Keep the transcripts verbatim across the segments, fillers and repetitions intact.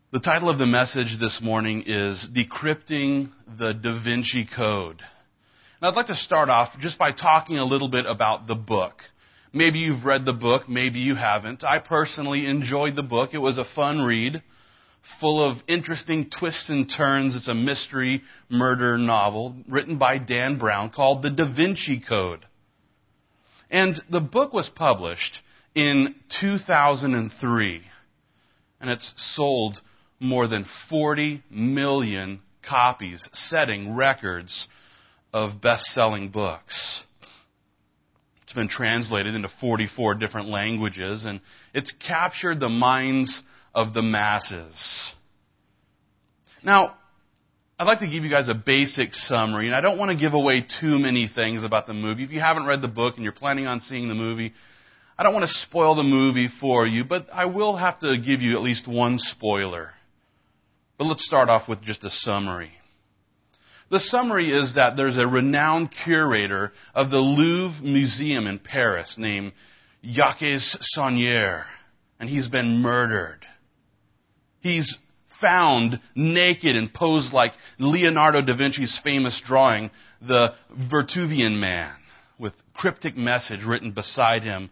The title of the message this morning is Decrypting the Da Vinci Code. And I'd like to start off just by talking a little bit about the book. Maybe you've read the book, maybe you haven't. I personally enjoyed the book. It was a fun read, full of interesting twists and turns. It's a mystery murder novel written by Dan Brown called The Da Vinci Code. And the book was published in two thousand three, and it's sold more than forty million copies, setting records of best-selling books. It's been translated into forty-four different languages, and it's captured the minds of the masses. Now, I'd like to give you guys a basic summary, and I don't want to give away too many things about the movie. If you haven't read the book and you're planning on seeing the movie, I don't want to spoil the movie for you, but I will have to give you at least one spoiler. But let's start off with just a summary. The summary is that there's a renowned curator of the Louvre Museum in Paris named Jacques Saunière, and he's been murdered. He's found naked and posed like Leonardo da Vinci's famous drawing, the Vitruvian Man, with cryptic message written beside him,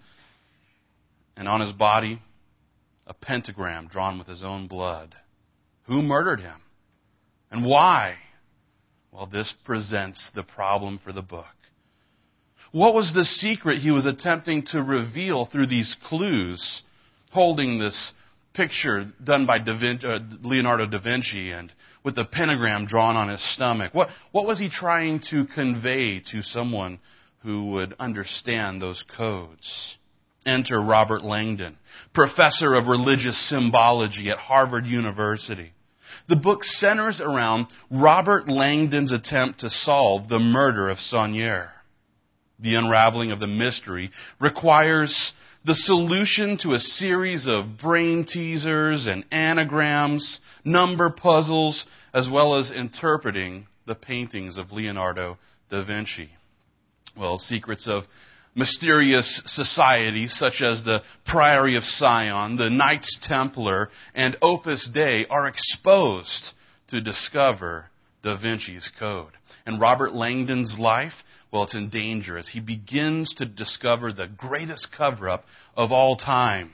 and on his body, a pentagram drawn with his own blood. Who murdered him? And why? Well, this presents the problem for the book. What was the secret he was attempting to reveal through these clues, holding this picture done by da Vin- uh, Leonardo da Vinci and with the pentagram drawn on his stomach? What, what was he trying to convey to someone who would understand those codes? Enter Robert Langdon, professor of religious symbology at Harvard University. The book centers around Robert Langdon's attempt to solve the murder of Saunière. The unraveling of the mystery requires the solution to a series of brain teasers and anagrams, number puzzles, as well as interpreting the paintings of Leonardo da Vinci. Well, secrets of mysterious societies such as the Priory of Sion, the Knights Templar, and Opus Dei are exposed to discover Da Vinci's code. And Robert Langdon's life, well, it's in danger as he begins to discover the greatest cover-up of all time.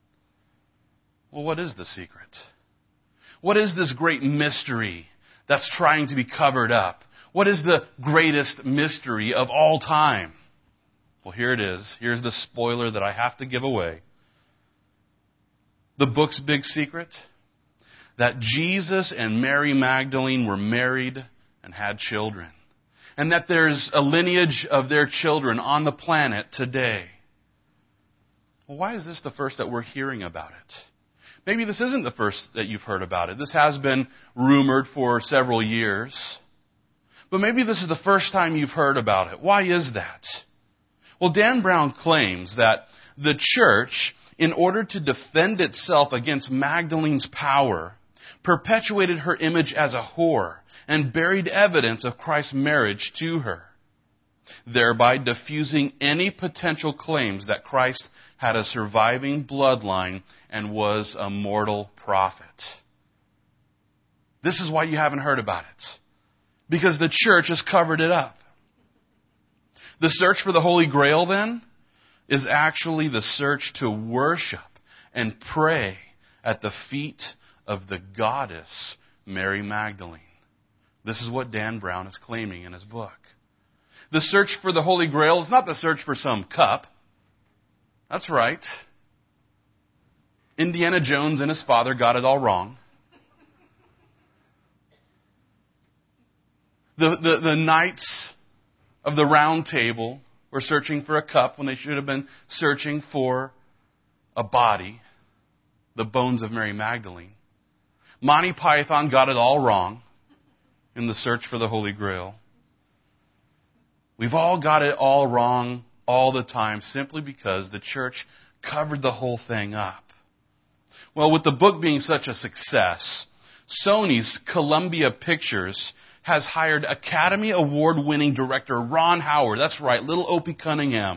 Well, what is the secret? What is this great mystery that's trying to be covered up? What is the greatest mystery of all time? Well, here it is. Here's the spoiler that I have to give away. The book's big secret? That Jesus and Mary Magdalene were married and had children. And that there's a lineage of their children on the planet today. Well, why is this the first that we're hearing about it? Maybe this isn't the first that you've heard about it. This has been rumored for several years. But maybe this is the first time you've heard about it. Why is that? Well, Dan Brown claims that the church, in order to defend itself against Magdalene's power, perpetuated her image as a whore and buried evidence of Christ's marriage to her, thereby diffusing any potential claims that Christ had a surviving bloodline and was a mortal prophet. This is why you haven't heard about it, because the church has covered it up. The search for the Holy Grail, then, is actually the search to worship and pray at the feet of the goddess Mary Magdalene. This is what Dan Brown is claiming in his book. The search for the Holy Grail is not the search for some cup. That's right. Indiana Jones and his father got it all wrong. The, the, the knights of the Round Table were searching for a cup when they should have been searching for a body, the bones of Mary Magdalene. Monty Python got it all wrong in the search for the Holy Grail. We've all got it all wrong all the time simply because the church covered the whole thing up. Well, with the book being such a success, Sony's Columbia Pictures has hired Academy Award-winning director Ron Howard, that's right, little Opie Cunningham,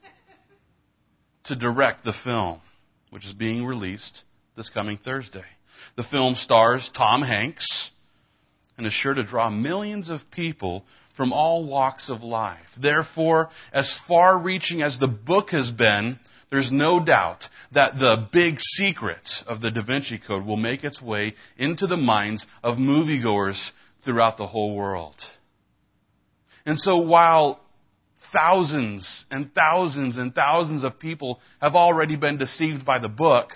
to direct the film, which is being released this coming Thursday. The film stars Tom Hanks and is sure to draw millions of people from all walks of life. Therefore, as far-reaching as the book has been, there's no doubt that the big secret of the Da Vinci Code will make its way into the minds of moviegoers throughout the whole world. And so while thousands and thousands and thousands of people have already been deceived by the book,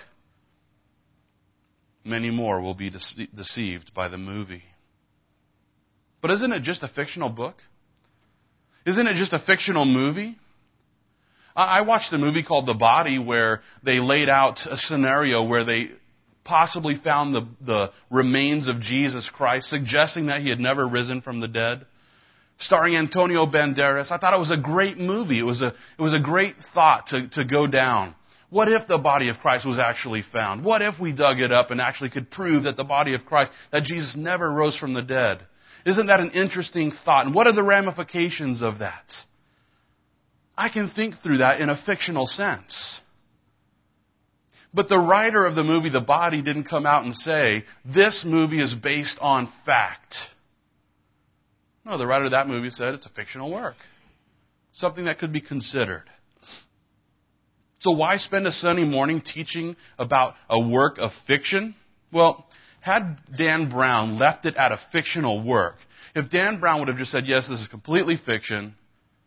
many more will be dece- deceived by the movie. But isn't it just a fictional book? Isn't it just a fictional movie? I watched a movie called The Body where they laid out a scenario where they possibly found the, the remains of Jesus Christ, suggesting that he had never risen from the dead. Starring Antonio Banderas. I thought it was a great movie. It was a, it was a great thought to, to go down. What if the body of Christ was actually found? What if we dug it up and actually could prove that the body of Christ, that Jesus never rose from the dead? Isn't that an interesting thought? And what are the ramifications of that? I can think through that in a fictional sense. But the writer of the movie, The Body, didn't come out and say, this movie is based on fact. No, the writer of that movie said it's a fictional work. Something that could be considered. So why spend a Sunday morning teaching about a work of fiction? Well, had Dan Brown left it at a fictional work, if Dan Brown would have just said, yes, this is completely fiction,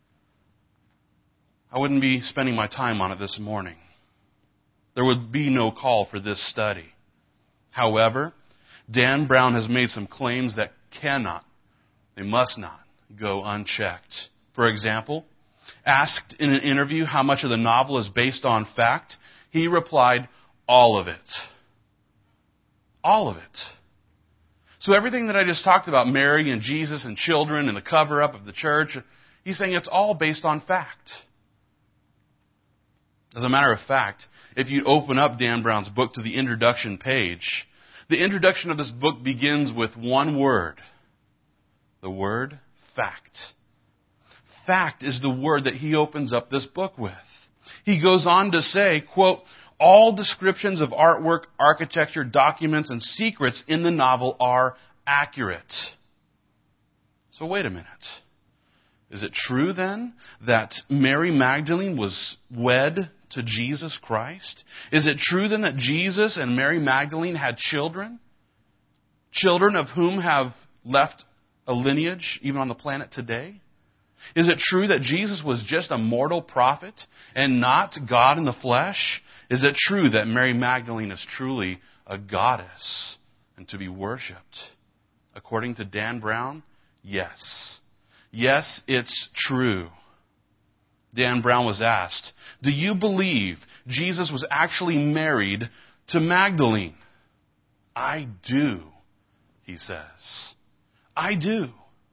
I wouldn't be spending my time on it this morning. There would be no call for this study. However, Dan Brown has made some claims that cannot, they must not, go unchecked. For example, asked in an interview how much of the novel is based on fact, he replied, all of it. All of it. So everything that I just talked about, Mary and Jesus and children and the cover-up of the church, he's saying it's all based on fact. As a matter of fact, if you open up Dan Brown's book to the introduction page, the introduction of this book begins with one word. The word fact. Fact is the word that he opens up this book with. He goes on to say, quote, all descriptions of artwork, architecture, documents, and secrets in the novel are accurate. So wait a minute. Is it true then that Mary Magdalene was wed to Jesus Christ? Is it true then that Jesus and Mary Magdalene had children? Children of whom have left a lineage even on the planet today? Is it true that Jesus was just a mortal prophet and not God in the flesh? Is it true that Mary Magdalene is truly a goddess and to be worshipped? According to Dan Brown, yes. Yes, it's true. Dan Brown was asked, do you believe Jesus was actually married to Magdalene? I do, he says. I do.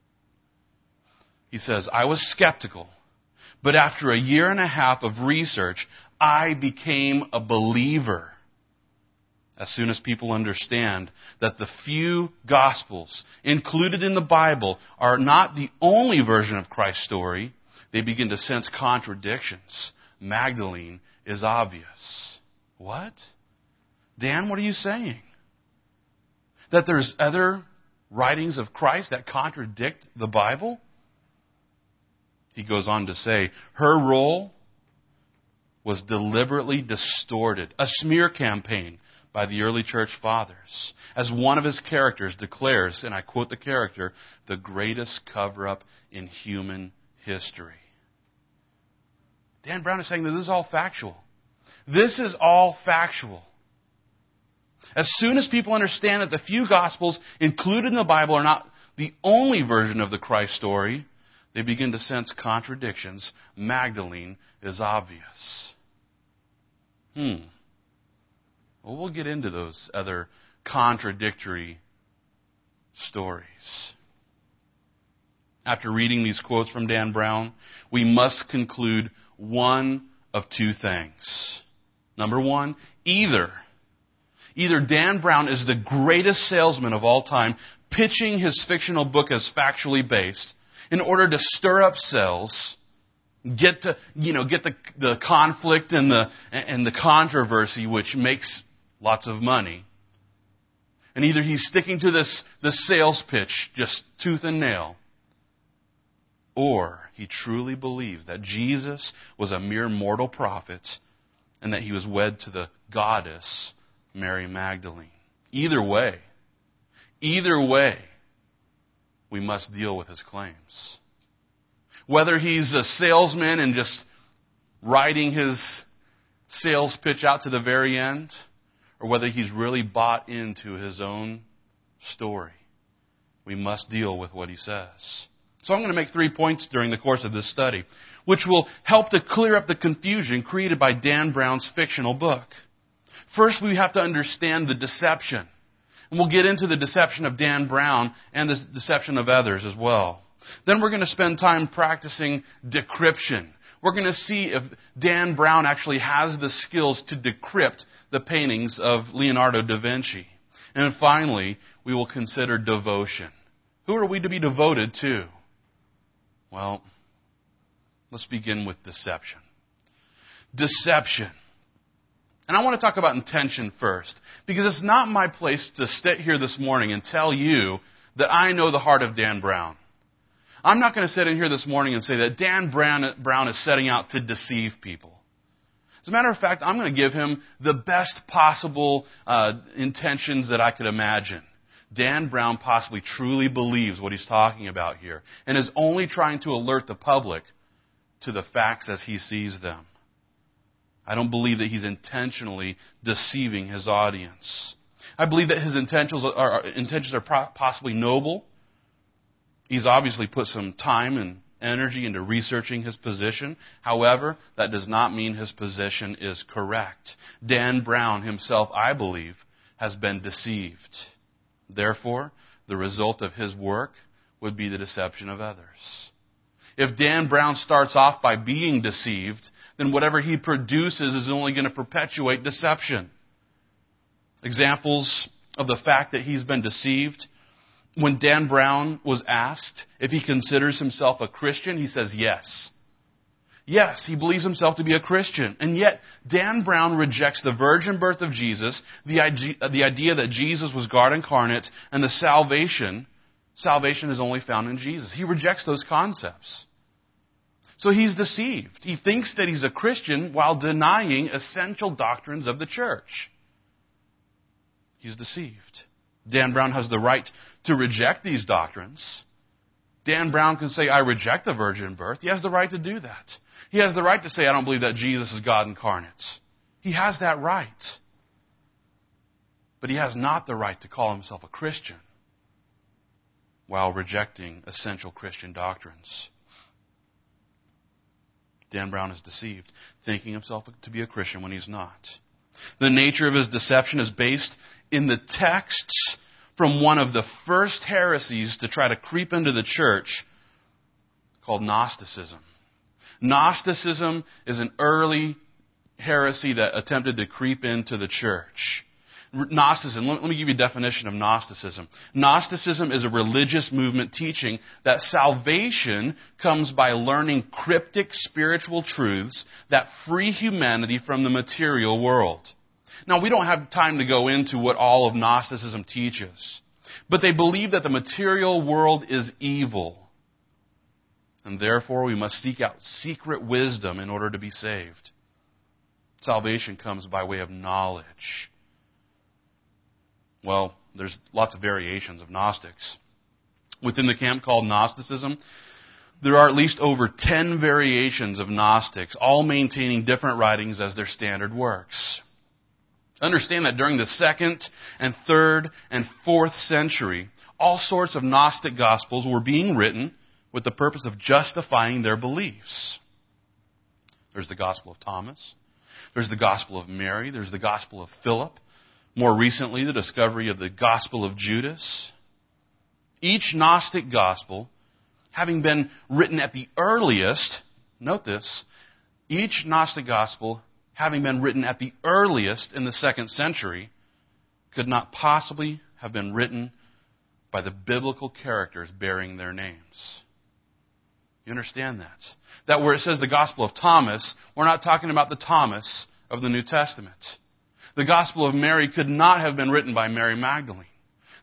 He says, I was skeptical, but after a year and a half of research, I became a believer. As soon as people understand that the few Gospels included in the Bible are not the only version of Christ's story, they begin to sense contradictions. Magdalene is obvious. What? Dan, what are you saying? That there's other writings of Christ that contradict the Bible? He goes on to say, her role was deliberately distorted, a smear campaign by the early church fathers. As one of his characters declares, and I quote the character, the greatest cover-up in human history. Dan Brown is saying that this is all factual. This is all factual. As soon as people understand that the few Gospels included in the Bible are not the only version of the Christ story, they begin to sense contradictions. Magdalene is obvious. Hmm. Well, we'll get into those other contradictory stories. After reading these quotes from Dan Brown, we must conclude one of two things. Number one, either, either Dan Brown is the greatest salesman of all time, pitching his fictional book as factually based in order to stir up sales, get to, you know, get the, the conflict and the, and the controversy which makes lots of money. And either he's sticking to this, this sales pitch, just tooth and nail, or he truly believes that Jesus was a mere mortal prophet and that he was wed to the goddess Mary Magdalene. Either way, either way, we must deal with his claims. Whether he's a salesman and just riding his sales pitch out to the very end, or whether he's really bought into his own story, we must deal with what he says. So I'm going to make three points during the course of this study, which will help to clear up the confusion created by Dan Brown's fictional book. First, we have to understand the deception. And we'll get into the deception of Dan Brown and the deception of others as well. Then we're going to spend time practicing decryption. We're going to see if Dan Brown actually has the skills to decrypt the paintings of Leonardo da Vinci. And finally, we will consider devotion. Who are we to be devoted to? Well, let's begin with deception. Deception. And I want to talk about intention first, because it's not my place to sit here this morning and tell you that I know the heart of Dan Brown. I'm not going to sit in here this morning and say that Dan Brown, Brown is setting out to deceive people. As a matter of fact, I'm going to give him the best possible uh, intentions that I could imagine. Dan Brown possibly truly believes what he's talking about here and is only trying to alert the public to the facts as he sees them. I don't believe that he's intentionally deceiving his audience. I believe that his intentions are, intentions are possibly noble. He's obviously put some time and energy into researching his position. However, that does not mean his position is correct. Dan Brown himself, I believe, has been deceived. Therefore, the result of his work would be the deception of others. If Dan Brown starts off by being deceived, then whatever he produces is only going to perpetuate deception. Examples of the fact that he's been deceived: when Dan Brown was asked if he considers himself a Christian, he says yes. Yes, he believes himself to be a Christian. And yet, Dan Brown rejects the virgin birth of Jesus, the idea, the idea that Jesus was God incarnate, and the salvation, salvation is only found in Jesus. He rejects those concepts. So he's deceived. He thinks that he's a Christian while denying essential doctrines of the church. He's deceived. Dan Brown has the right to reject these doctrines. Dan Brown can say, I reject the virgin birth. He has the right to do that. He has the right to say, I don't believe that Jesus is God incarnate. He has that right. But he has not the right to call himself a Christian while rejecting essential Christian doctrines. Dan Brown is deceived, thinking himself to be a Christian when he's not. The nature of his deception is based in the texts from one of the first heresies to try to creep into the church, called Gnosticism. Gnosticism is an early heresy that attempted to creep into the church. Gnosticism, let me give you a definition of Gnosticism. Gnosticism is a religious movement teaching that salvation comes by learning cryptic spiritual truths that free humanity from the material world. Now, we don't have time to go into what all of Gnosticism teaches, but they believe that the material world is evil, and therefore we must seek out secret wisdom in order to be saved. Salvation comes by way of knowledge. Well, there's lots of variations of Gnostics. Within the camp called Gnosticism, there are at least over ten variations of Gnostics, all maintaining different writings as their standard works. Understand that during the second and third and fourth century, all sorts of Gnostic Gospels were being written with the purpose of justifying their beliefs. There's the Gospel of Thomas. There's the Gospel of Mary. There's the Gospel of Philip. More recently, the discovery of the Gospel of Judas. Each Gnostic Gospel, having been written at the earliest, note this, each Gnostic Gospel, having been written at the earliest in the second century, could not possibly have been written by the biblical characters bearing their names. You understand that? That where it says the Gospel of Thomas, we're not talking about the Thomas of the New Testament. The Gospel of Mary could not have been written by Mary Magdalene.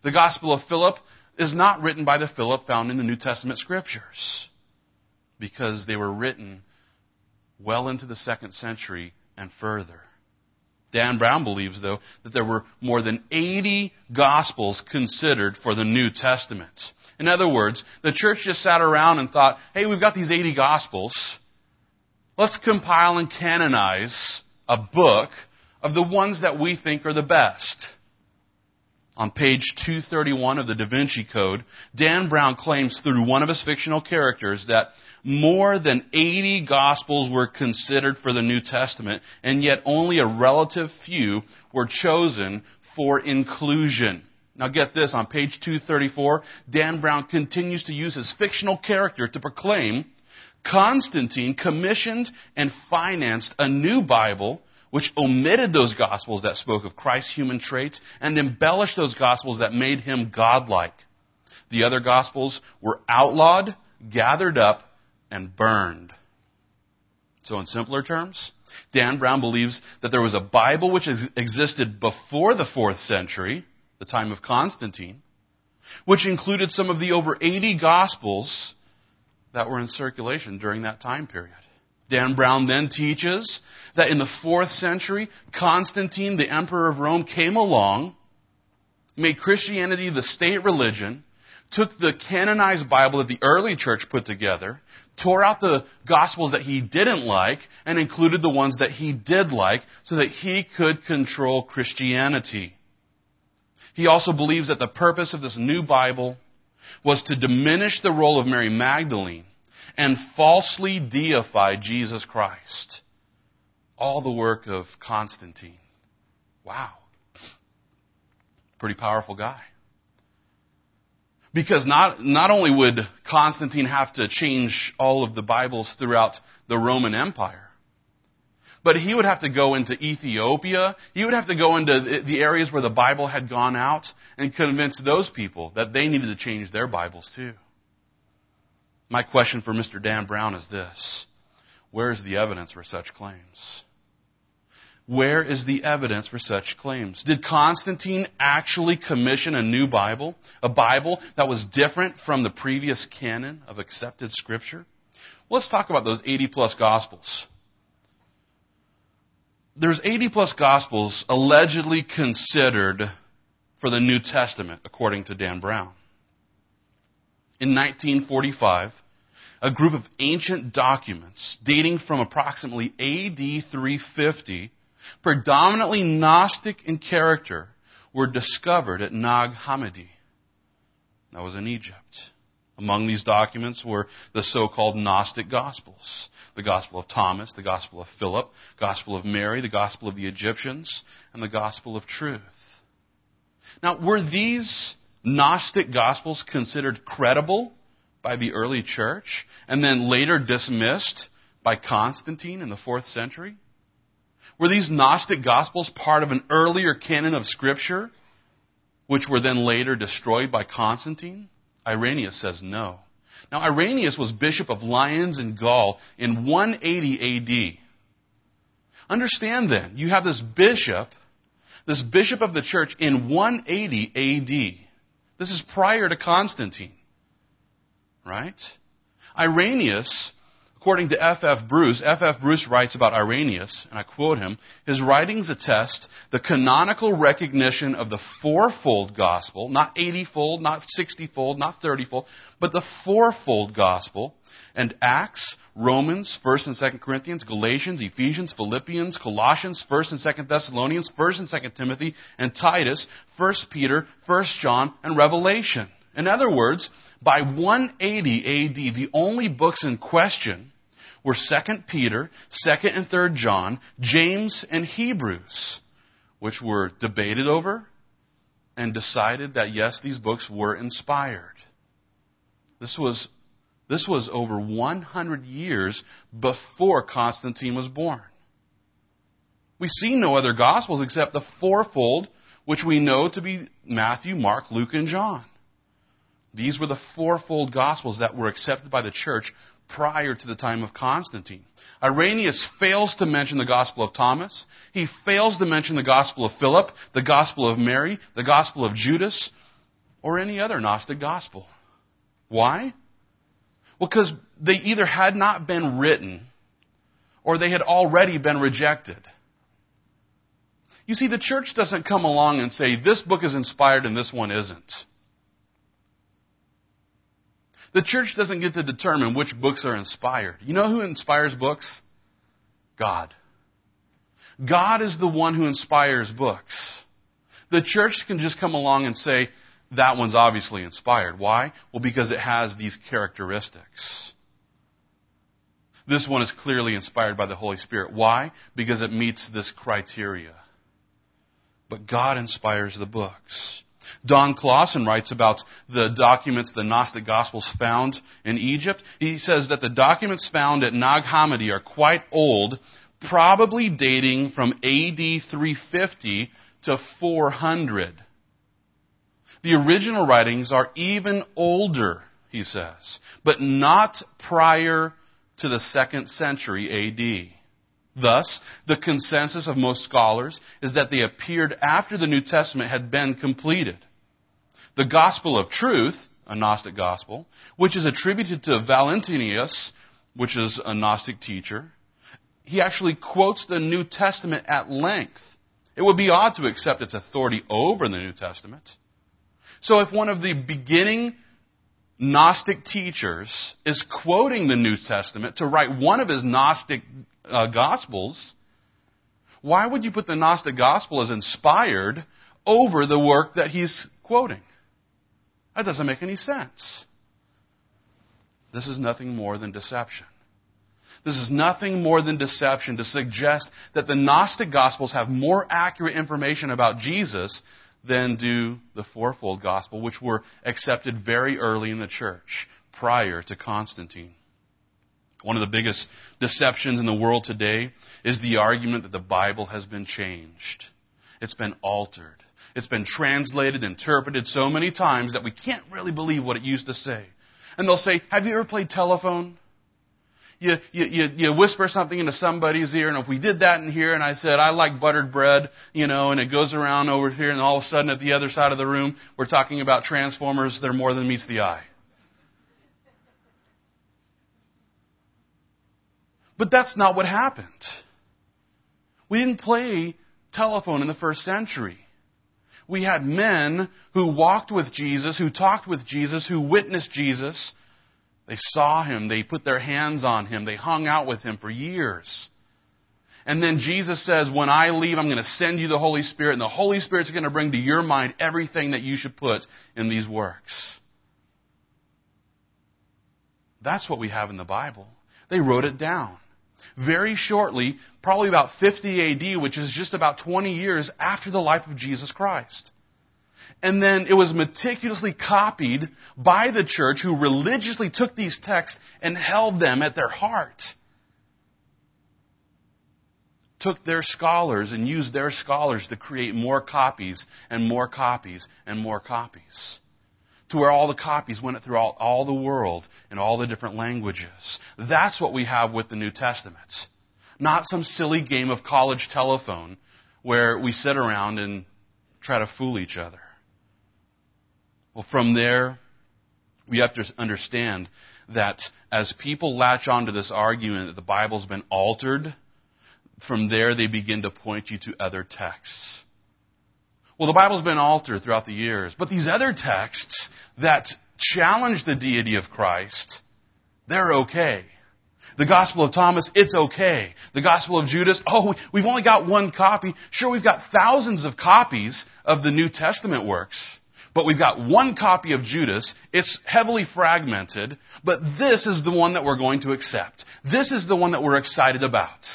The Gospel of Philip is not written by the Philip found in the New Testament Scriptures, because they were written well into the second century and further. Dan Brown believes, though, that there were more than eighty Gospels considered for the New Testament. In other words, the church just sat around and thought, hey, we've got these eighty Gospels. Let's compile and canonize a book of the ones that we think are the best. On page two thirty-one of the Da Vinci Code, Dan Brown claims through one of his fictional characters that more than eighty Gospels were considered for the New Testament, and yet only a relative few were chosen for inclusion. Now get this, on page two thirty-four, Dan Brown continues to use his fictional character to proclaim Constantine commissioned and financed a new Bible which omitted those Gospels that spoke of Christ's human traits and embellished those Gospels that made him godlike. The other Gospels were outlawed, gathered up, and burned. So in simpler terms, Dan Brown believes that there was a Bible which ex- existed before the fourth century, the time of Constantine, which included some of the over eighty Gospels that were in circulation during that time period. Dan Brown then teaches that in the fourth century, Constantine, the emperor of Rome, came along, made Christianity the state religion, took the canonized Bible that the early church put together, tore out the Gospels that he didn't like, and included the ones that he did like, so that he could control Christianity. He also believes that the purpose of this new Bible was to diminish the role of Mary Magdalene and falsely deify Jesus Christ. All the work of Constantine. Wow. Pretty powerful guy. Because not, not only would Constantine have to change all of the Bibles throughout the Roman Empire, but he would have to go into Ethiopia. He would have to go into the areas where the Bible had gone out and convince those people that they needed to change their Bibles too. My question for Mister Dan Brown is this: where is the evidence for such claims? Where is the evidence for such claims? Did Constantine actually commission a new Bible? A Bible that was different from the previous canon of accepted Scripture? Well, let's talk about those eighty plus Gospels. There's eighty plus Gospels allegedly considered for the New Testament, according to Dan Brown. In nineteen forty-five, a group of ancient documents dating from approximately A D three fifty, predominantly Gnostic in character, were discovered at Nag Hammadi. That was in Egypt. Among these documents were the so-called Gnostic Gospels. The Gospel of Thomas, the Gospel of Philip, Gospel of Mary, the Gospel of the Egyptians, and the Gospel of Truth. Now, were these Gnostic Gospels considered credible by the early church and then later dismissed by Constantine in the fourth century? Were these Gnostic Gospels part of an earlier canon of Scripture, which were then later destroyed by Constantine? Irenaeus says no. Now, Irenaeus was bishop of Lyons in Gaul in one eighty A D. Understand then, you have this bishop, this bishop of the church in one eighty A D. This is prior to Constantine. Right? Irenaeus, according to F F Bruce, F F Bruce writes about Irenaeus, and I quote him, his writings attest the canonical recognition of the fourfold gospel, not eighty-fold, not sixty-fold, not thirty-fold, but the fourfold gospel, and Acts, Romans, First and Second Corinthians, Galatians, Ephesians, Philippians, Colossians, First and Second Thessalonians, First and Second Timothy, and Titus, First Peter, First John, and Revelation. In other words, by one eighty A D, the only books in question were Second Peter, Second and Third John, James, and Hebrews, which were debated over and decided that, yes, these books were inspired. This was, this was over one hundred years before Constantine was born. We see no other Gospels except the fourfold, which we know to be Matthew, Mark, Luke, and John. These were the fourfold Gospels that were accepted by the church prior to the time of Constantine. Irenaeus fails to mention the Gospel of Thomas. He fails to mention the Gospel of Philip, the Gospel of Mary, the Gospel of Judas, or any other Gnostic gospel. Why? Well, because they either had not been written or they had already been rejected. You see, the church doesn't come along and say, this book is inspired and this one isn't. The church doesn't get to determine which books are inspired. You know who inspires books? God. God is the one who inspires books. The church can just come along and say, that one's obviously inspired. Why? Well, because it has these characteristics. This one is clearly inspired by the Holy Spirit. Why? Because it meets this criteria. But God inspires the books. Don Clausen writes about the documents the Gnostic Gospels found in Egypt. He says that the documents found at Nag Hammadi are quite old, probably dating from A D three fifty to four hundred. The original writings are even older, he says, but not prior to the second century A D. Thus, the consensus of most scholars is that they appeared after the New Testament had been completed. The Gospel of Truth, a Gnostic gospel, which is attributed to Valentinus, which is a Gnostic teacher, he actually quotes the New Testament at length. It would be odd to accept its authority over the New Testament. So if one of the beginning Gnostic teachers is quoting the New Testament to write one of his Gnostic uh, Gospels, why would you put the Gnostic Gospel as inspired over the work that he's quoting? That doesn't make any sense. This is nothing more than deception. This is nothing more than deception to suggest that the Gnostic Gospels have more accurate information about Jesus than do the fourfold Gospel, which were accepted very early in the church, prior to Constantine. One of the biggest deceptions in the world today is the argument that the Bible has been changed. It's been altered. It's been translated, interpreted so many times that we can't really believe what it used to say. And they'll say, have you ever played telephone? You, you, you, you whisper something into somebody's ear, and if we did that in here, and I said, I like buttered bread, you know, and it goes around over here, and all of a sudden at the other side of the room, we're talking about Transformers that are more than meets the eye. But that's not what happened. We didn't play telephone in the first century. We had men who walked with Jesus, who talked with Jesus, who witnessed Jesus. They saw Him. They put their hands on Him. They hung out with Him for years. And then Jesus says, when I leave, I'm going to send you the Holy Spirit, and the Holy Spirit's going to bring to your mind everything that you should put in these works. That's what we have in the Bible. They wrote it down. Very shortly, probably about fifty A D, which is just about twenty years after the life of Jesus Christ. And then it was meticulously copied by the church, who religiously took these texts and held them at their heart. Took their scholars and used their scholars to create more copies and more copies and more copies. To where all the copies went through all, all the world in all the different languages. That's what we have with the New Testament. Not some silly game of college telephone where we sit around and try to fool each other. Well, from there, we have to understand that as people latch onto this argument that the Bible's been altered, from there they begin to point you to other texts. Well, the Bible's been altered throughout the years, but these other texts that challenge the deity of Christ, they're okay. The Gospel of Thomas, it's okay. The Gospel of Judas, oh, we've only got one copy. Sure, we've got thousands of copies of the New Testament works, but we've got one copy of Judas. It's heavily fragmented, but this is the one that we're going to accept. This is the one that we're excited about.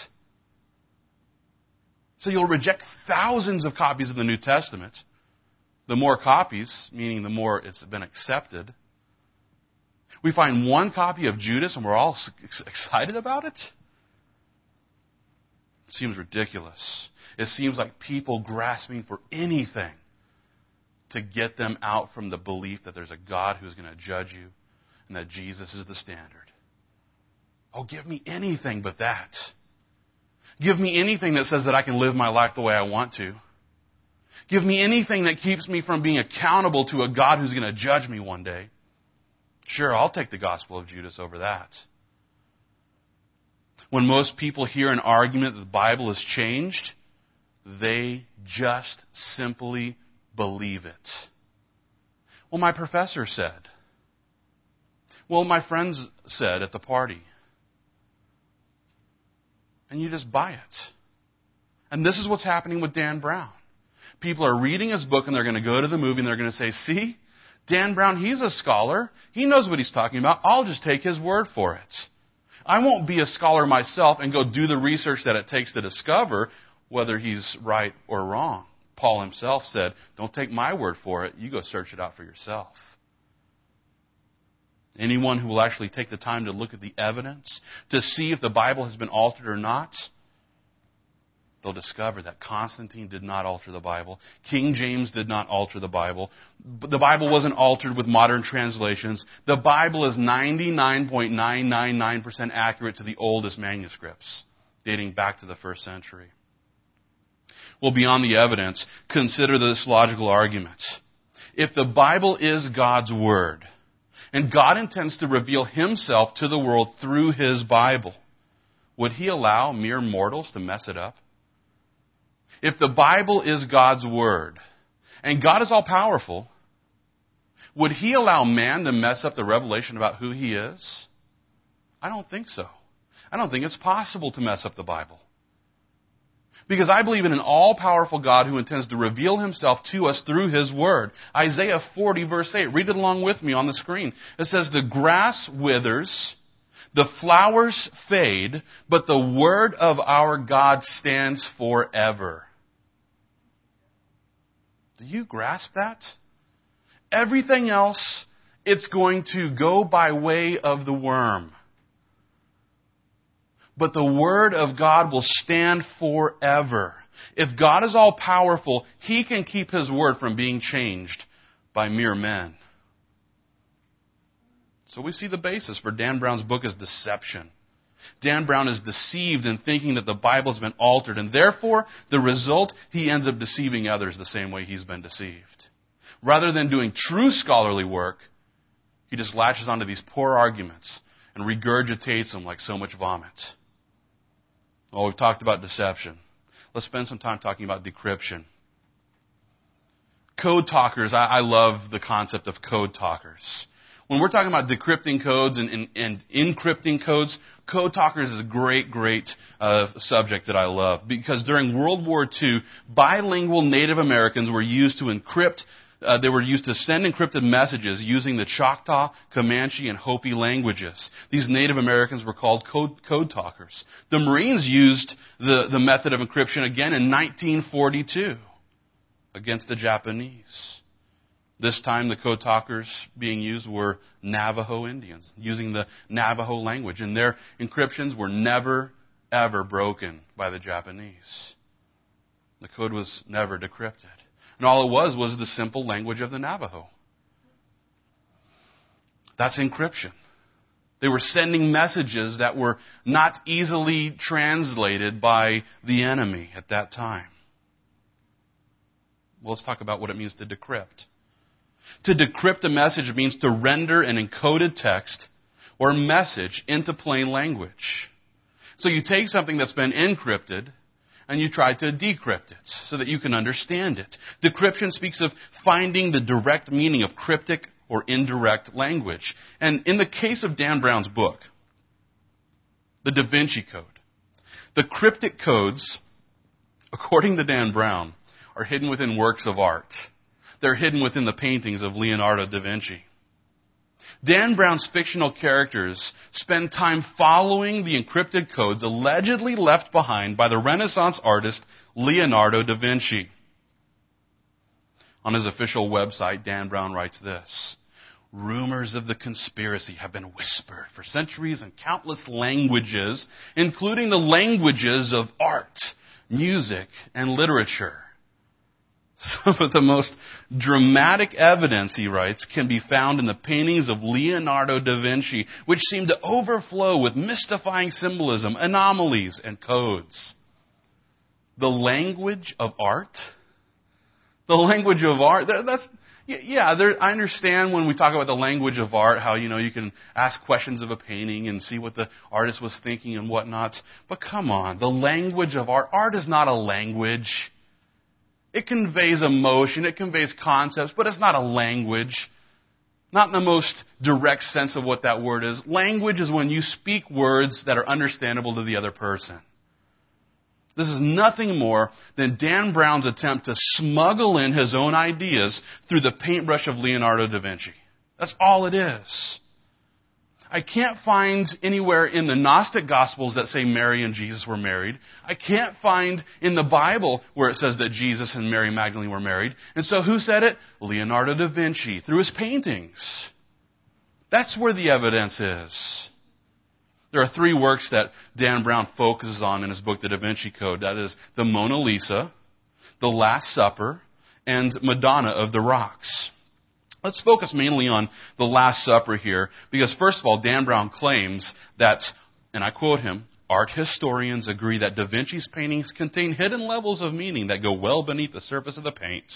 So you'll reject thousands of copies of the New Testament. The more copies, meaning the more it's been accepted. We find one copy of Judas and we're all excited about it? It seems ridiculous. It seems like people grasping for anything to get them out from the belief that there's a God who's going to judge you and that Jesus is the standard. Oh, give me anything but that. Give me anything that says that I can live my life the way I want to. Give me anything that keeps me from being accountable to a God who's going to judge me one day. Sure, I'll take the Gospel of Judas over that. When most people hear an argument that the Bible has changed, they just simply believe it. Well, my professor said. Well, my friends said at the party. And you just buy it. And this is what's happening with Dan Brown. People are reading his book and they're going to go to the movie and they're going to say, see, Dan Brown, he's a scholar. He knows what he's talking about. I'll just take his word for it. I won't be a scholar myself and go do the research that it takes to discover whether he's right or wrong. Paul himself said, don't take my word for it. You go search it out for yourself. Anyone who will actually take the time to look at the evidence, to see if the Bible has been altered or not, they'll discover that Constantine did not alter the Bible. King James did not alter the Bible. The Bible wasn't altered with modern translations. The Bible is ninety-nine point nine nine nine percent accurate to the oldest manuscripts, dating back to the first century. Well, beyond the evidence, consider this logical argument. If the Bible is God's Word, and God intends to reveal Himself to the world through His Bible, would He allow mere mortals to mess it up? If the Bible is God's Word, and God is all-powerful, would He allow man to mess up the revelation about who He is? I don't think so. I don't think it's possible to mess up the Bible. Because I believe in an all-powerful God who intends to reveal Himself to us through His Word. Isaiah forty, verse eight. Read it along with me on the screen. It says, the grass withers, the flowers fade, but the Word of our God stands forever. Do you grasp that? Everything else, it's going to go by way of the worm. But the Word of God will stand forever. If God is all powerful, He can keep His Word from being changed by mere men. So we see the basis for Dan Brown's book is deception. Dan Brown is deceived in thinking that the Bible has been altered, and therefore, the result, he ends up deceiving others the same way he's been deceived. Rather than doing true scholarly work, he just latches onto these poor arguments and regurgitates them like so much vomit. Oh, we've talked about deception. Let's spend some time talking about decryption. Code talkers, I, I love the concept of code talkers. When we're talking about decrypting codes and, and, and encrypting codes, code talkers is a great, great uh, subject that I love. Because during World War Two, bilingual Native Americans were used to encrypt, uh, they were used to send encrypted messages using the Choctaw, Comanche, and Hopi languages. These Native Americans were called code, code talkers. The Marines used the, the method of encryption again in nineteen forty-two against the Japanese. This time the code talkers being used were Navajo Indians, using the Navajo language. And their encryptions were never, ever broken by the Japanese. The code was never decrypted. And all it was was the simple language of the Navajo. That's encryption. They were sending messages that were not easily translated by the enemy at that time. Well, let's talk about what it means to decrypt. To decrypt a message means to render an encoded text or message into plain language. So you take something that's been encrypted and you try to decrypt it so that you can understand it. Decryption speaks of finding the direct meaning of cryptic or indirect language. And in the case of Dan Brown's book, the Da Vinci Code, the cryptic codes, according to Dan Brown, are hidden within works of art. They're hidden within the paintings of Leonardo da Vinci. Dan Brown's fictional characters spend time following the encrypted codes allegedly left behind by the Renaissance artist Leonardo da Vinci. On his official website, Dan Brown writes this: rumors of the conspiracy have been whispered for centuries in countless languages, including the languages of art, music, and literature. Some of the most dramatic evidence, he writes, can be found in the paintings of Leonardo da Vinci, which seem to overflow with mystifying symbolism, anomalies, and codes. The language of art? The language of art, that's, yeah, there, I understand when we talk about the language of art, how, you know, you can ask questions of a painting and see what the artist was thinking and whatnot. But come on, the language of art, art is not a language. It conveys emotion, it conveys concepts, but it's not a language. Not in the most direct sense of what that word is. Language is when you speak words that are understandable to the other person. This is nothing more than Dan Brown's attempt to smuggle in his own ideas through the paintbrush of Leonardo da Vinci. That's all it is. I can't find anywhere in the Gnostic Gospels that say Mary and Jesus were married. I can't find in the Bible where it says that Jesus and Mary Magdalene were married. And so who said it? Leonardo da Vinci, through his paintings. That's where the evidence is. There are three works that Dan Brown focuses on in his book, The Da Vinci Code. That is the Mona Lisa, The Last Supper, and Madonna of the Rocks. Let's focus mainly on the Last Supper here, because first of all, Dan Brown claims that, and I quote him, art historians agree that Da Vinci's paintings contain hidden levels of meaning that go well beneath the surface of the paint.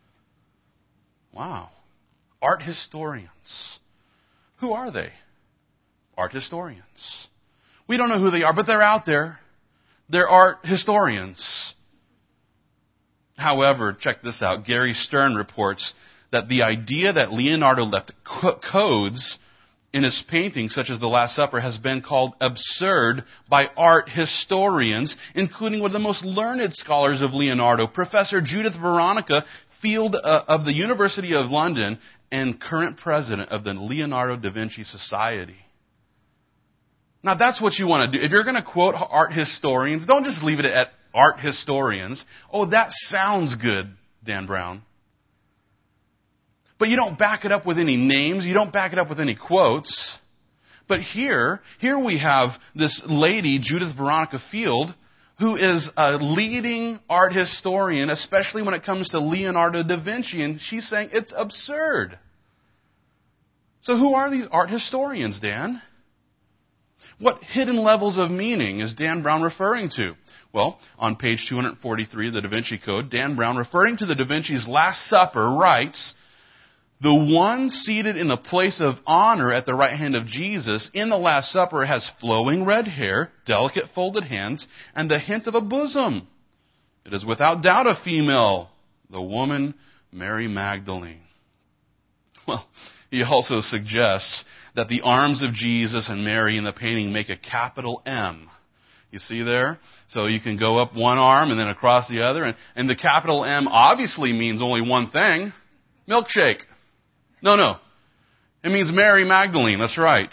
Wow. Art historians. Who are they? Art historians. We don't know who they are, but they're out there. They're art historians. However, check this out. Gary Stern reports that the idea that Leonardo left codes in his paintings, such as The Last Supper, has been called absurd by art historians, including one of the most learned scholars of Leonardo, Professor Judith Veronica Field uh, of the University of London and current president of the Leonardo da Vinci Society. Now that's what you want to do. If you're going to quote art historians, don't just leave it at art historians. Oh, that sounds good, Dan Brown. But you don't back it up with any names. You don't back it up with any quotes. But here, here we have this lady, Judith Veronica Field, who is a leading art historian, especially when it comes to Leonardo da Vinci, and she's saying it's absurd. So who are these art historians, Dan? What hidden levels of meaning is Dan Brown referring to? Well, on page two forty-three of the Da Vinci Code, Dan Brown, referring to the Da Vinci's Last Supper, writes, "The one seated in the place of honor at the right hand of Jesus in the Last Supper has flowing red hair, delicate folded hands, and the hint of a bosom. It is without doubt a female, the woman Mary Magdalene." Well, he also suggests that the arms of Jesus and Mary in the painting make a capital M. You see there? So you can go up one arm and then across the other. And, and the capital M obviously means only one thing. Milkshake. No, no. It means Mary Magdalene. That's right.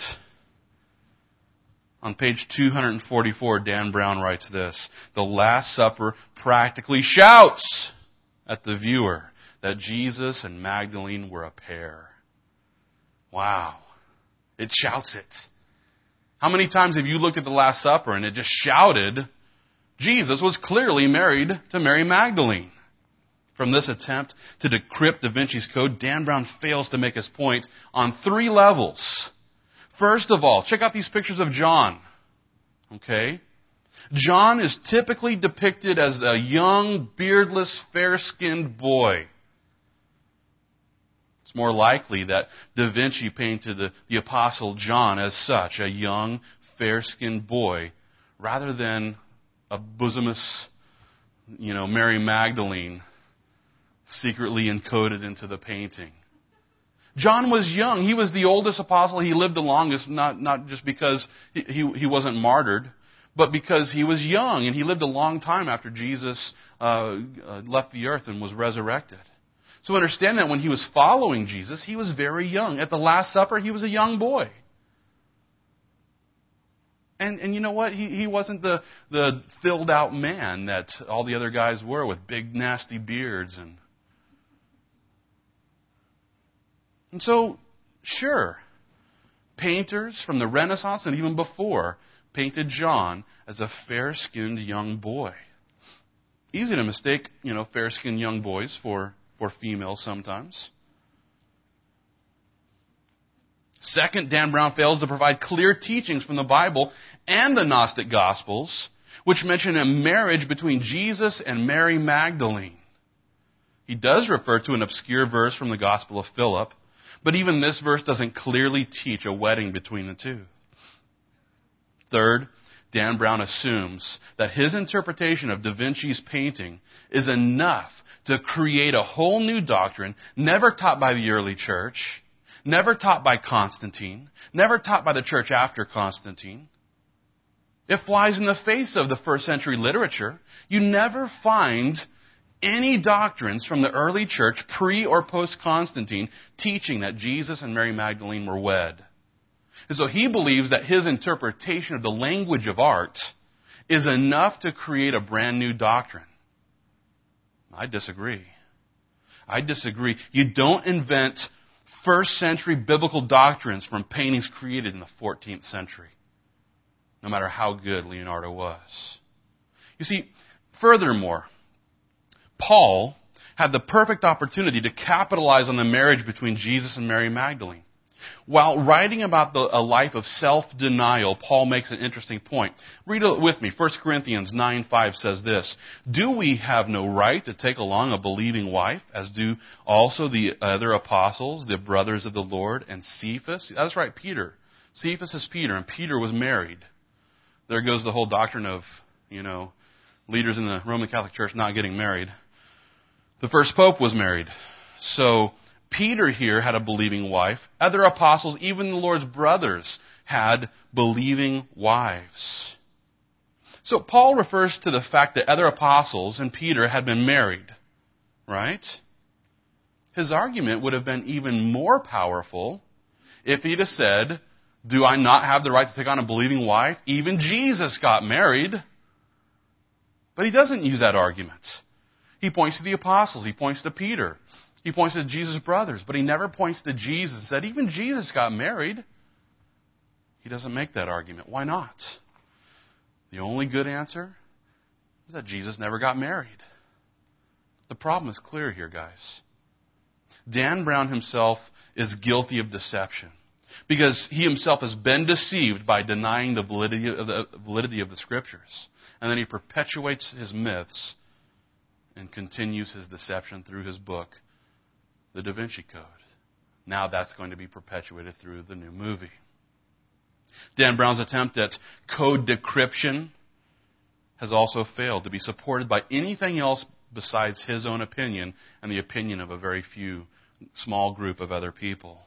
On page two forty-four, Dan Brown writes this: "The Last Supper practically shouts at the viewer that Jesus and Magdalene were a pair." Wow. It shouts it. How many times have you looked at the Last Supper and it just shouted Jesus was clearly married to Mary Magdalene? From this attempt to decrypt Da Vinci's Code, Dan Brown fails to make his point on three levels. First of all, check out these pictures of John. Okay? John is typically depicted as a young, beardless, fair-skinned boy. It's more likely that Da Vinci painted the, the Apostle John as such, a young, fair-skinned boy, rather than a bosomous, you know, Mary Magdalene secretly encoded into the painting. John was young. He was the oldest apostle. He lived the longest, not, not just because he, he, he wasn't martyred, but because he was young, and he lived a long time after Jesus uh, uh, left the earth and was resurrected. So understand that when he was following Jesus, he was very young. At the Last Supper, he was a young boy. And and you know what? He he wasn't the, the filled out man that all the other guys were with big nasty beards and And so, sure, painters from the Renaissance and even before painted John as a fair-skinned young boy. Easy to mistake, you know, fair-skinned young boys for, for females sometimes. Second, Dan Brown fails to provide clear teachings from the Bible and the Gnostic Gospels, which mention a marriage between Jesus and Mary Magdalene. He does refer to an obscure verse from the Gospel of Philip, but even this verse doesn't clearly teach a wedding between the two. Third, Dan Brown assumes that his interpretation of Da Vinci's painting is enough to create a whole new doctrine never taught by the early church, never taught by Constantine, never taught by the church after Constantine. It flies in the face of the first century literature. You never find any doctrines from the early church, pre or post Constantine, teaching that Jesus and Mary Magdalene were wed. And so he believes that his interpretation of the language of art is enough to create a brand new doctrine. I disagree. I disagree. You don't invent first century biblical doctrines from paintings created in the fourteenth century, no matter how good Leonardo was. You see, furthermore, Paul had the perfect opportunity to capitalize on the marriage between Jesus and Mary Magdalene. While writing about the, a life of self-denial, Paul makes an interesting point. Read it with me. First Corinthians nine five says this, "Do we have no right to take along a believing wife, as do also the other apostles, the brothers of the Lord, and Cephas?" That's right, Peter. Cephas is Peter, and Peter was married. There goes the whole doctrine of, you know, leaders in the Roman Catholic Church not getting married. The first pope was married. So Peter here had a believing wife. Other apostles, even the Lord's brothers, had believing wives. So Paul refers to the fact that other apostles and Peter had been married, right? His argument would have been even more powerful if he'd have said, "Do I not have the right to take on a believing wife? Even Jesus got married." But he doesn't use that argument. He points to the apostles. He points to Peter. He points to Jesus' brothers. But he never points to Jesus and said, even Jesus got married. He doesn't make that argument. Why not? The only good answer is that Jesus never got married. The problem is clear here, guys. Dan Brown himself is guilty of deception, because he himself has been deceived by denying the validity of the, validity of the Scriptures. And then he perpetuates his myths and continues his deception through his book, The Da Vinci Code. Now that's going to be perpetuated through the new movie. Dan Brown's attempt at code decryption has also failed to be supported by anything else besides his own opinion and the opinion of a very few small group of other people.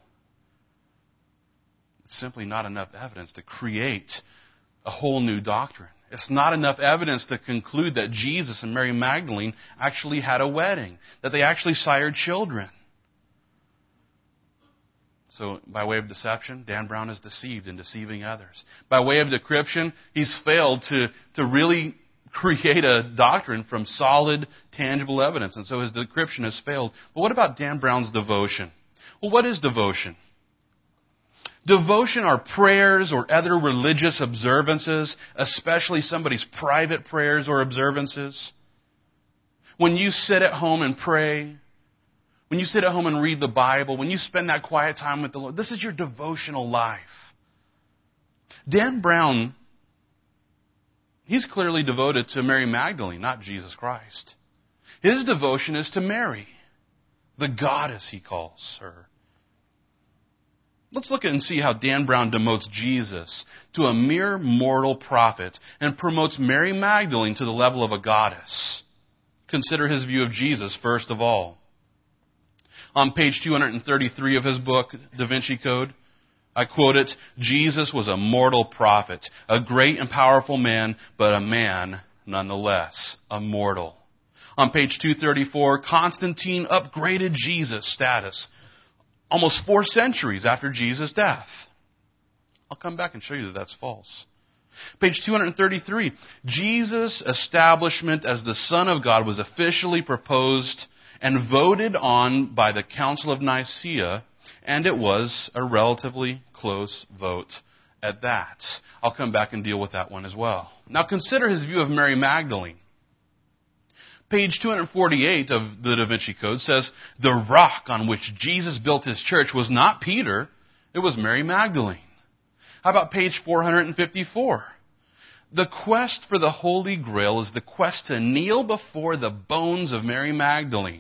It's simply not enough evidence to create a whole new doctrine. It's not enough evidence to conclude that Jesus and Mary Magdalene actually had a wedding, that they actually sired children. So, by way of deception, Dan Brown is deceived in deceiving others. By way of decryption, he's failed to, to really create a doctrine from solid, tangible evidence. And so his decryption has failed. But what about Dan Brown's devotion? Well, what is devotion? Devotion are prayers or other religious observances, especially somebody's private prayers or observances. When you sit at home and pray, when you sit at home and read the Bible, when you spend that quiet time with the Lord, this is your devotional life. Dan Brown, he's clearly devoted to Mary Magdalene, not Jesus Christ. His devotion is to Mary, the goddess he calls her. Let's look at and see how Dan Brown demotes Jesus to a mere mortal prophet and promotes Mary Magdalene to the level of a goddess. Consider his view of Jesus first of all. On page two hundred thirty-three of his book, Da Vinci Code, I quote it, "Jesus was a mortal prophet, a great and powerful man, but a man nonetheless, a mortal." On page two thirty-four, Constantine upgraded Jesus' status almost four centuries after Jesus' death. I'll come back and show you that that's false. Page two hundred thirty-three, Jesus' establishment as the Son of God was officially proposed and voted on by the Council of Nicaea, and it was a relatively close vote at that. I'll come back and deal with that one as well. Now consider his view of Mary Magdalene. Page two hundred forty-eight of the Da Vinci Code says, the rock on which Jesus built his church was not Peter, it was Mary Magdalene. How about page four hundred fifty-four? The quest for the Holy Grail is the quest to kneel before the bones of Mary Magdalene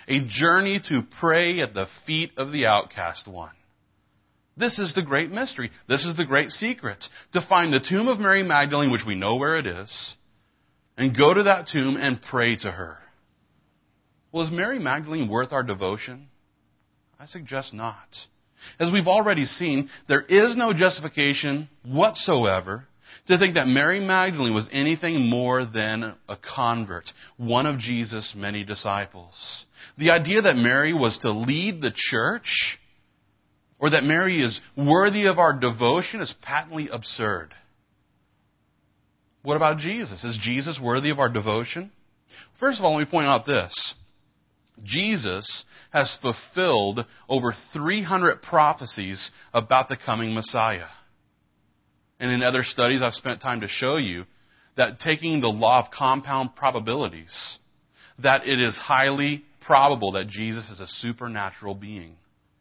A journey to pray at the feet of the outcast one. This is the great mystery. This is the great secret. To find the tomb of Mary Magdalene, which we know where it is, and go to that tomb and pray to her. Well, is Mary Magdalene worth our devotion? I suggest not. As we've already seen, there is no justification whatsoever to think that Mary Magdalene was anything more than a convert, one of Jesus' many disciples. The idea that Mary was to lead the church, or that Mary is worthy of our devotion, is patently absurd. What about Jesus? Is Jesus worthy of our devotion? First of all, let me point out this. Jesus has fulfilled over three hundred prophecies about the coming Messiah. And in other studies, I've spent time to show you that taking the law of compound probabilities, that it is highly probable that Jesus is a supernatural being.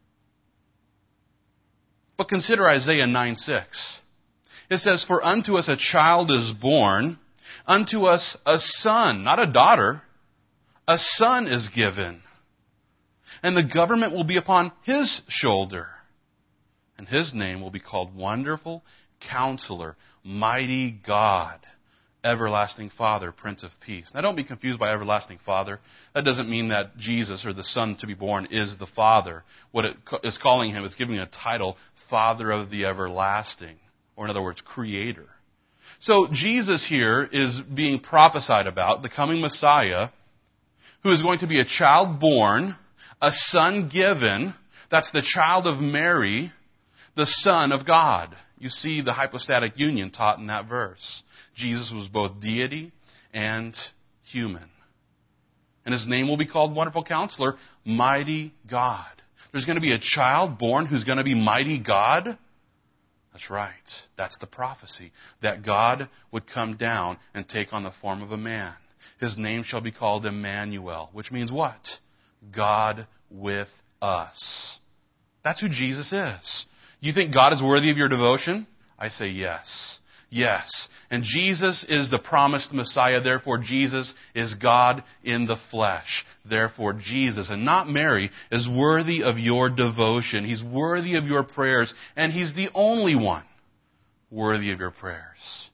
But consider Isaiah nine six. It says, "For unto us a child is born, unto us a son," not a daughter, "a son is given, and the government will be upon his shoulder, and his name will be called Wonderful Counselor, Mighty God, Everlasting Father, Prince of Peace." Now don't be confused by Everlasting Father. That doesn't mean that Jesus, or the Son to be born, is the Father. What it is calling him is giving him a title, Father of the Everlasting, or in other words, Creator. So Jesus here is being prophesied about, the coming Messiah, who is going to be a child born, a son given. That's the child of Mary, the Son of God. You see the hypostatic union taught in that verse. Jesus was both deity and human. And his name will be called Wonderful Counselor, Mighty God. There's going to be a child born who's going to be Mighty God. That's right. That's the prophecy. That God would come down and take on the form of a man. His name shall be called Emmanuel, which means what? God with us. That's who Jesus is. You think God is worthy of your devotion? I say yes. Yes. And Jesus is the promised Messiah. Therefore, Jesus is God in the flesh. Therefore, Jesus, and not Mary, is worthy of your devotion. He's worthy of your prayers. And He's the only one worthy of your prayers.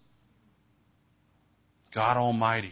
God Almighty.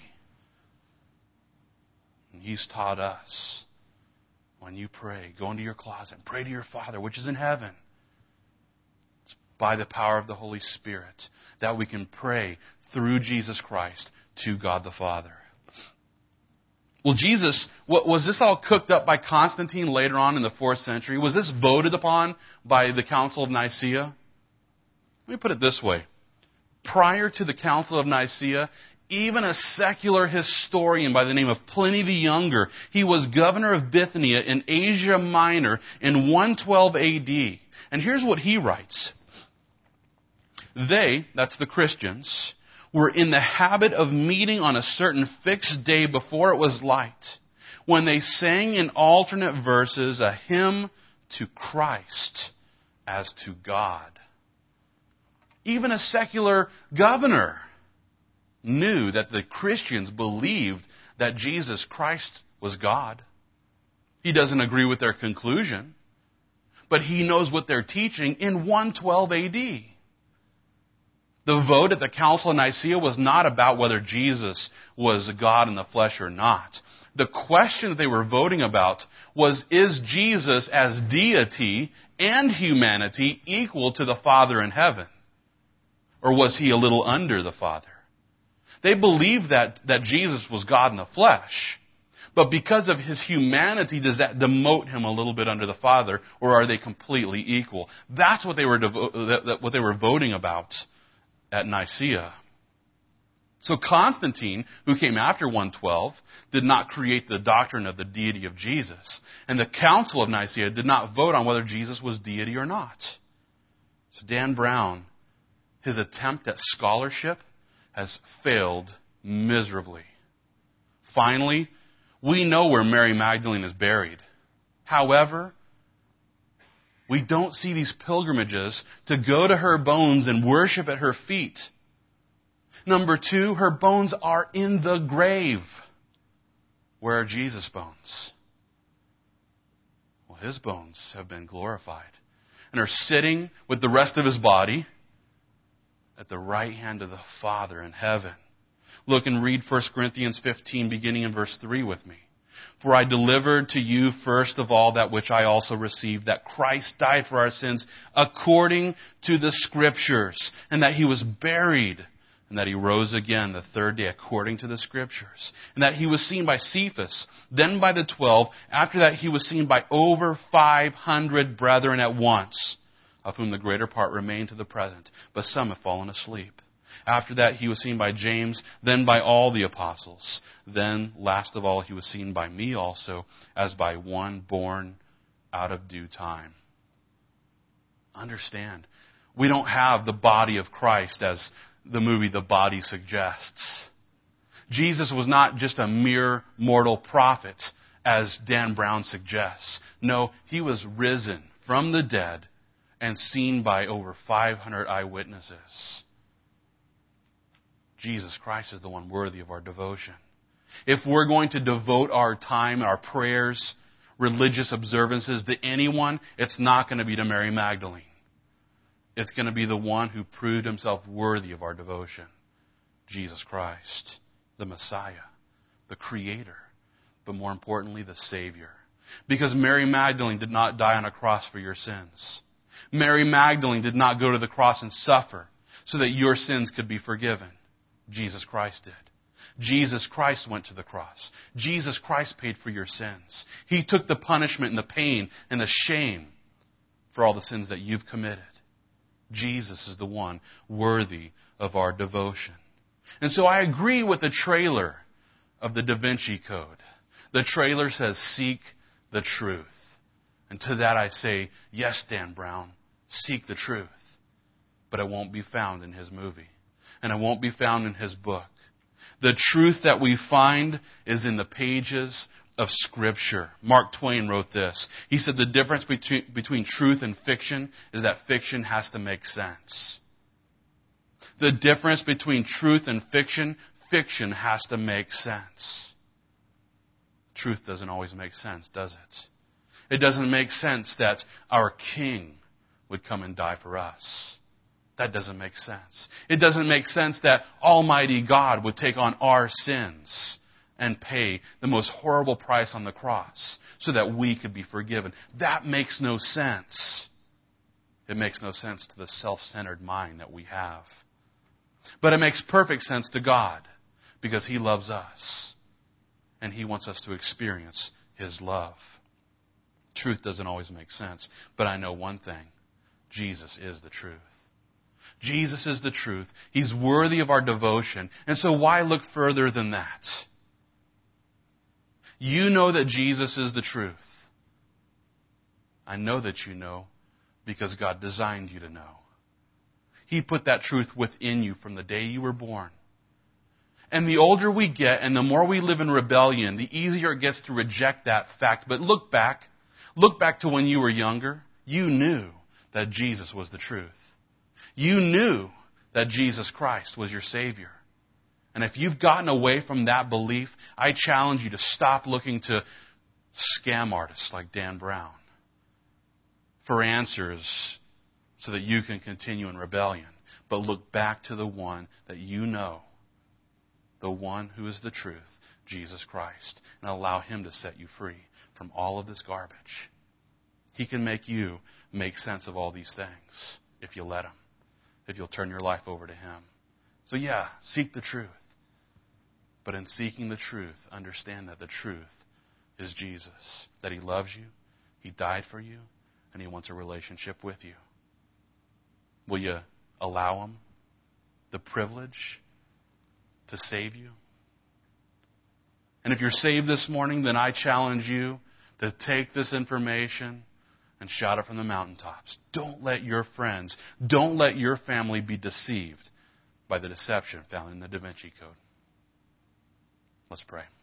And He's taught us, when you pray, go into your closet and pray to your Father, which is in heaven. By the power of the Holy Spirit, that we can pray through Jesus Christ to God the Father. Well, Jesus, what, was this all cooked up by Constantine later on in the fourth century? Was this voted upon by the Council of Nicaea? Let me put it this way. Prior to the Council of Nicaea, even a secular historian by the name of Pliny the Younger, he was governor of Bithynia in Asia Minor in one twelve A D. And here's what he writes. They, that's the Christians, were in the habit of meeting on a certain fixed day before it was light, when they sang in alternate verses a hymn to Christ as to God. Even a secular governor knew that the Christians believed that Jesus Christ was God. He doesn't agree with their conclusion, but he knows what they're teaching in one twelve A D. The vote at the Council of Nicaea was not about whether Jesus was God in the flesh or not. The question that they were voting about was, is Jesus as deity and humanity equal to the Father in heaven? Or was he a little under the Father? They believed that, that Jesus was God in the flesh. But because of his humanity, does that demote him a little bit under the Father? Or are they completely equal? That's what they were, devo- what they were voting about at Nicaea. So Constantine, who came after one twelve, did not create the doctrine of the deity of Jesus. And the Council of Nicaea did not vote on whether Jesus was deity or not. So Dan Brown, his attempt at scholarship has failed miserably. Finally, we know where Mary Magdalene is buried. However, we don't see these pilgrimages to go to her bones and worship at her feet. Number two, her bones are in the grave. Where are Jesus' bones? Well, his bones have been glorified and are sitting with the rest of his body at the right hand of the Father in heaven. Look and read First Corinthians fifteen, beginning in verse three with me. For I delivered to you first of all that which I also received, that Christ died for our sins according to the Scriptures, and that he was buried, and that he rose again the third day according to the Scriptures, and that he was seen by Cephas, then by the twelve. After that he was seen by over five hundred brethren at once, of whom the greater part remain to the present, but some have fallen asleep. After that he was seen by James, then by all the apostles. Then, last of all, he was seen by me also, as by one born out of due time. Understand, we don't have the body of Christ as the movie The Body suggests. Jesus was not just a mere mortal prophet, as Dan Brown suggests. No, he was risen from the dead and seen by over five hundred eyewitnesses. Jesus Christ is the one worthy of our devotion. If we're going to devote our time, our prayers, religious observances to anyone, it's not going to be to Mary Magdalene. It's going to be the one who proved himself worthy of our devotion. Jesus Christ, the Messiah, the Creator, but more importantly, the Savior. Because Mary Magdalene did not die on a cross for your sins. Mary Magdalene did not go to the cross and suffer so that your sins could be forgiven. Jesus Christ did. Jesus Christ went to the cross. Jesus Christ paid for your sins. He took the punishment and the pain and the shame for all the sins that you've committed. Jesus is the one worthy of our devotion. And so I agree with the trailer of the Da Vinci Code. The trailer says, seek the truth. And to that I say, yes, Dan Brown, seek the truth. But it won't be found in his movie. And it won't be found in his book. The truth that we find is in the pages of Scripture. Mark Twain wrote this. He said the difference between, between truth and fiction is that fiction has to make sense. The difference between truth and fiction, fiction has to make sense. Truth doesn't always make sense, does it? It doesn't make sense that our King would come and die for us. That doesn't make sense. It doesn't make sense that Almighty God would take on our sins and pay the most horrible price on the cross so that we could be forgiven. That makes no sense. It makes no sense to the self-centered mind that we have. But it makes perfect sense to God because He loves us and He wants us to experience His love. Truth doesn't always make sense, but I know one thing. Jesus is the truth. Jesus is the truth. He's worthy of our devotion. And so why look further than that? You know that Jesus is the truth. I know that you know because God designed you to know. He put that truth within you from the day you were born. And the older we get and the more we live in rebellion, the easier it gets to reject that fact. But look back. Look back to when you were younger. You knew that Jesus was the truth. You knew that Jesus Christ was your Savior. And if you've gotten away from that belief, I challenge you to stop looking to scam artists like Dan Brown for answers so that you can continue in rebellion. But look back to the one that you know, the one who is the truth, Jesus Christ, and allow Him to set you free from all of this garbage. He can make you make sense of all these things if you let Him. If you'll turn your life over to Him. So yeah, seek the truth. But in seeking the truth, understand that the truth is Jesus. That He loves you, He died for you, and He wants a relationship with you. Will you allow Him the privilege to save you? And if you're saved this morning, then I challenge you to take this information and shout it from the mountaintops. Don't let your friends, don't let your family be deceived by the deception found in the Da Vinci Code. Let's pray.